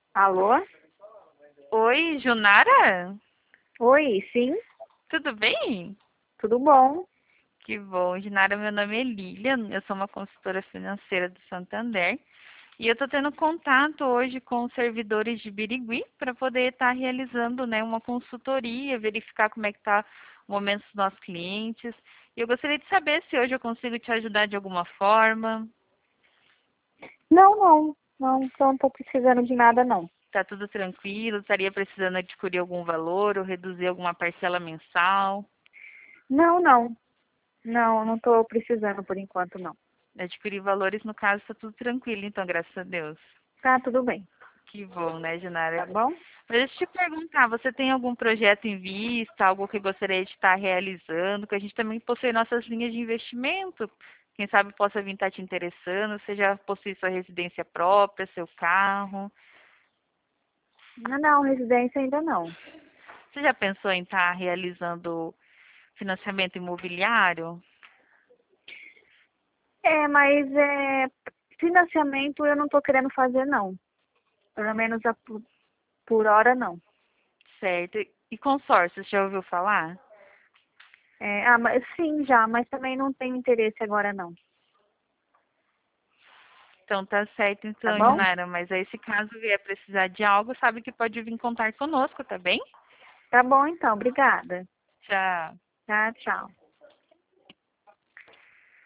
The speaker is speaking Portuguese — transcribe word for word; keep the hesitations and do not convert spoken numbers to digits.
Alô? Oi, Junara? Oi, sim, Tudo bem? tudo bom? Que bom, Junara. Meu nome é Lilian, eu sou uma consultora financeira do Santander e eu estou tendo contato hoje com os servidores de Birigui para poder estar realizando, né, uma consultoria, verificar como é que está o momento dos nossos clientes. E eu gostaria de saber se hoje eu consigo te ajudar de alguma forma. Não, não, não, não tô precisando de nada, não. Está tudo tranquilo? Estaria precisando adquirir algum valor ou reduzir alguma parcela mensal? Não, não, não, não tô precisando por enquanto, não. Adquirir valores, no caso, está tudo tranquilo, então, graças a Deus. Tá, tudo bem, Que bom, né, tá Junara? bom? Mas deixa eu te perguntar, você tem algum projeto em vista, algo que gostaria de estar realizando, que a gente também possui nossas linhas de investimento? Quem sabe possa vir estar te interessando, você já possui sua residência própria, seu carro. Não, não, residência ainda não. Você já pensou em estar realizando financiamento imobiliário? É, mas é, financiamento eu não tô querendo fazer, não. Pelo menos a, por, por hora, não. Certo. E consórcio, você já ouviu falar? É, ah, mas sim, já, mas também não tenho interesse agora, não. Então tá certo, Tá então, bom? Junara. Mas aí, se caso vier precisar de algo, sabe que pode vir contar conosco, tá bem? Tá bom, então, obrigada. Tchau. Tá, tchau.